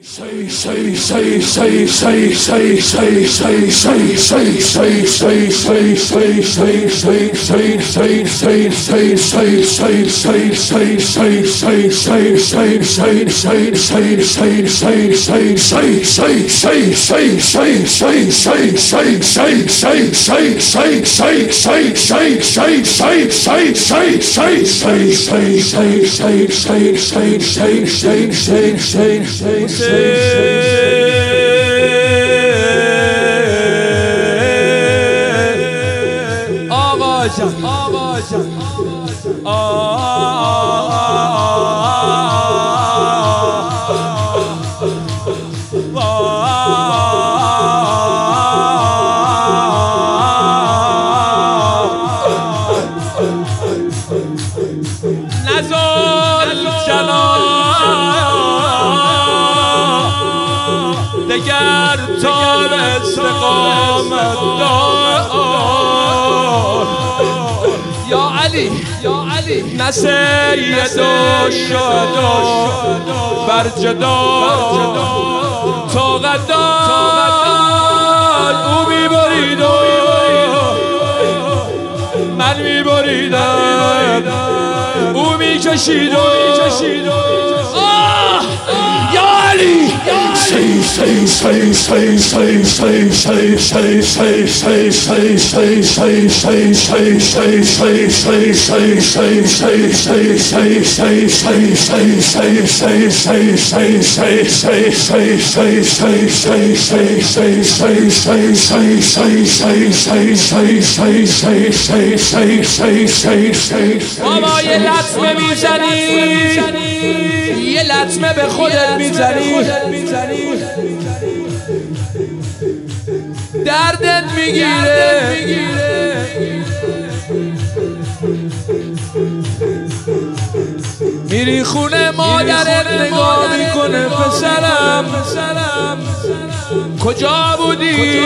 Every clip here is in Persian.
دگر تار استقامت دار یا علی نه سید و شهدا بر جدا طاقت دار او میبرید و من میبریدم او میکشید و یا علی بابا یه لطمه میزنی یه لطمه به خودت میزنی دردت میگیره میری خونه مادرت نگاه میکنه پسرم کجا بودی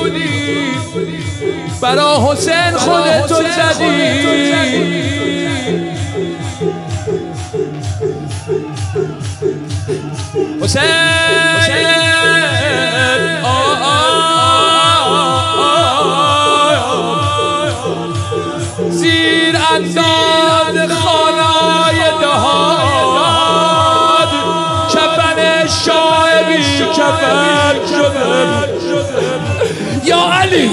برا حسین خودتو زدی حسین زیر انداز خانای دهاد کفن شاعبی کفن شده یا علی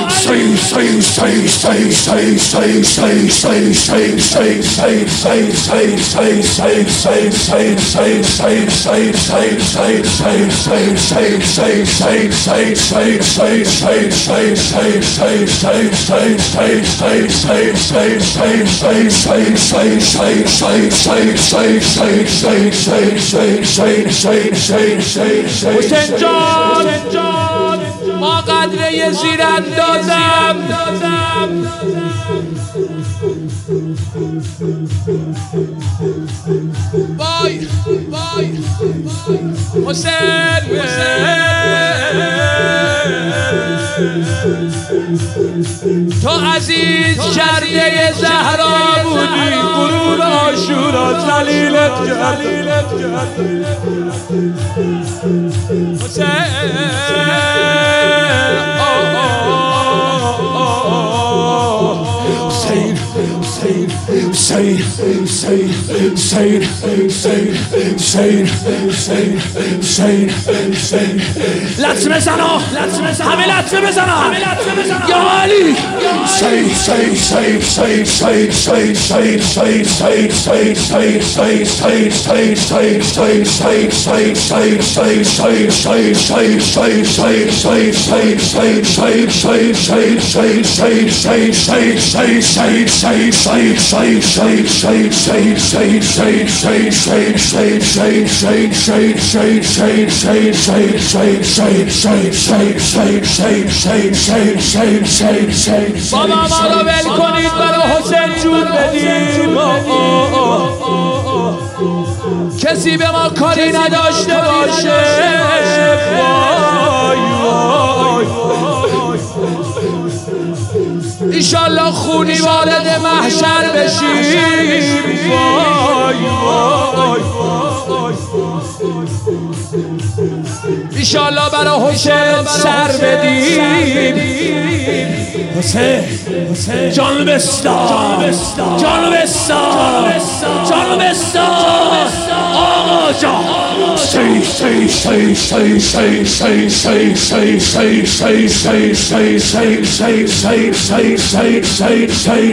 حسین جان ما قدره زیر اندازم وای حسین تو عزیز کرده زهرا بودی غرور عاشورا ذلیلت کرد لطمه بزنه همه لطمه بزنه یا علی بابا ما رو ول کنید برای حسین جون بدیم کسی به ما کاری نداشته باشه ایشالله خونی وارد محشر بشیم ایشالله برا حسین سر بدیم. حسین جان بستان جان بستان جان بستان آقا جان سی سی سی سی سی سی سی سی سی سی سی سی سی سی سی سی سی سی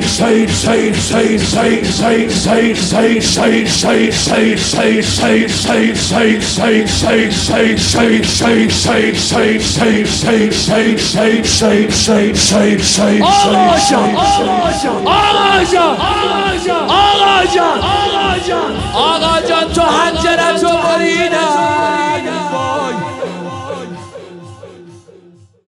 آقا جان